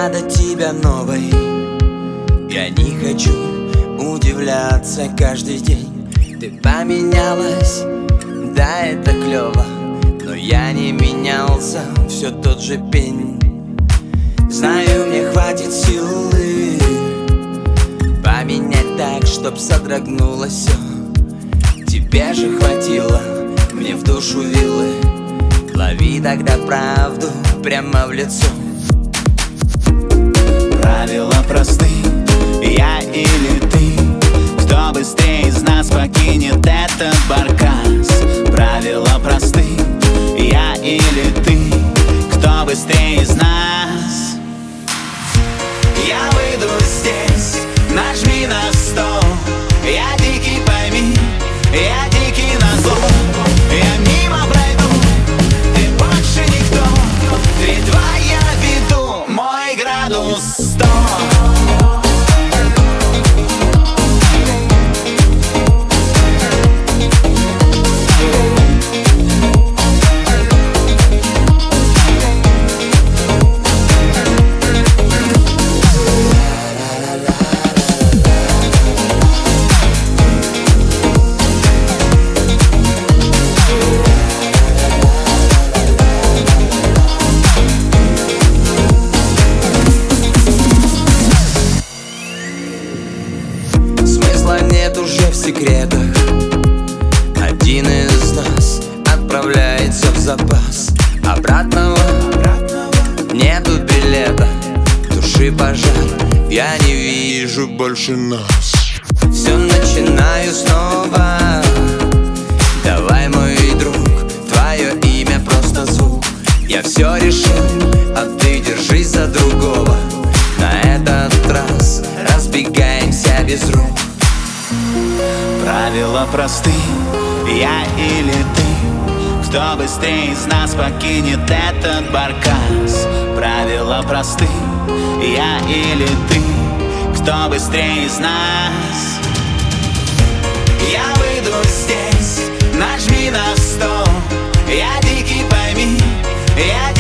надо тебя новой. Я не хочу удивляться каждый день. Ты поменялась, да, это клево, но я не менялся, все тот же пень. Знаю, мне хватит силы поменять так, чтоб содрогнулось все. Тебе же хватило, мне в душу вилы. Лови тогда правду прямо в лицо. Правила просты, я или ты. Кто быстрее из нас покинет этот баркас? Правила просты, я или ты. Кто быстрее из нас? Я выйду здесь, нажми на стоп. Я дикий, пойми, я дикий назло. Я мимо пройду, ты больше никто. 3-2 я веду, мой градус 100. Нет уже в секретах. Один из нас отправляется в запас. Обратного нету билета. Души пожар, я не вижу больше нас. Все начинаю снова. Давай, мой друг, твое имя просто звук. Я все решил, а ты держись за другого. На этот раз разбегаемся без рук. Правила просты, я или ты. Кто быстрее из нас покинет этот баркас? Правила просты, я или ты. Кто быстрее из нас? Я выйду здесь, нажми на стоп. Я дикий, пойми, я